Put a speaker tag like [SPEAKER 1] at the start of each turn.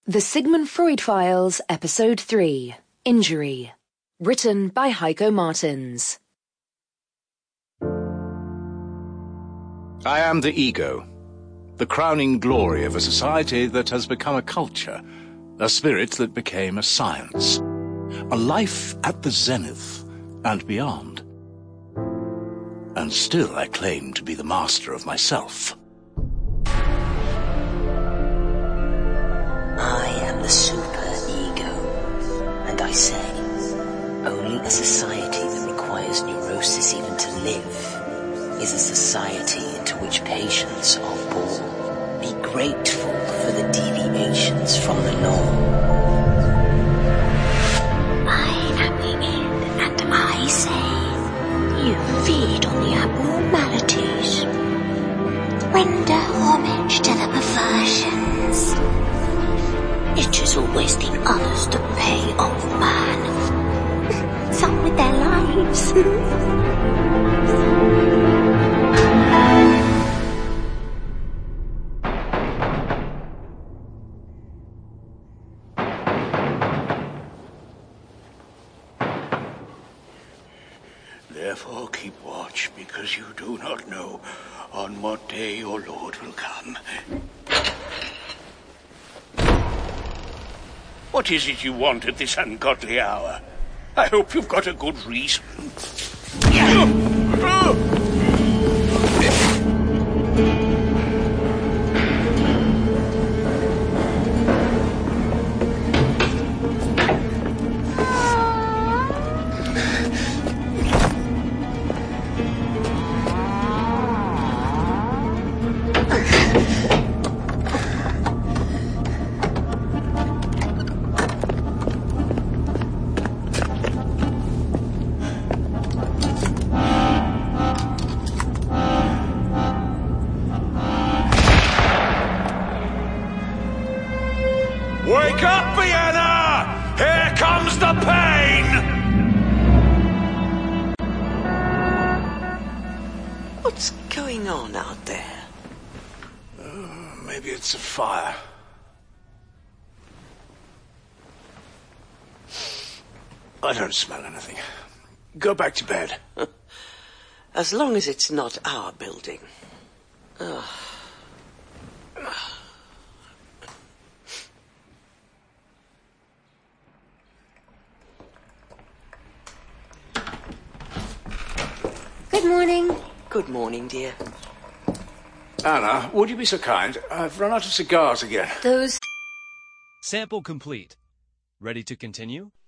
[SPEAKER 1] The Sigmund Freud Files, Episode 3, Injury. Written by Heiko Martins.
[SPEAKER 2] I am the ego, the crowning glory of a society that has become a culture, a spirit that became a science, a life at the zenith and beyond. And still I claim to be the master of myself.
[SPEAKER 3] I am the super-ego, and I say, only a society that requires neurosis even to live is a society into which patients are born. Be grateful for the deviations from the norm.
[SPEAKER 4] I am the end, and I say, you feed on the abnormalities. Render homage to the perversions. It is always the others that pay off man. Some with their lives.
[SPEAKER 5] Therefore keep watch, because you do not know on what day your Lord will come. What is it you want at this ungodly hour? I hope you've got a good reason. Wake up, Vienna! Here comes the pain!
[SPEAKER 3] What's going on out there?
[SPEAKER 2] Maybe it's a fire. I don't smell anything. Go back to bed.
[SPEAKER 3] As long as it's not our building.
[SPEAKER 4] Good morning.
[SPEAKER 3] Good morning, dear.
[SPEAKER 2] Anna, would you be so kind? I've run out of cigars again.
[SPEAKER 4] Those...
[SPEAKER 6] Sample complete. Ready to continue?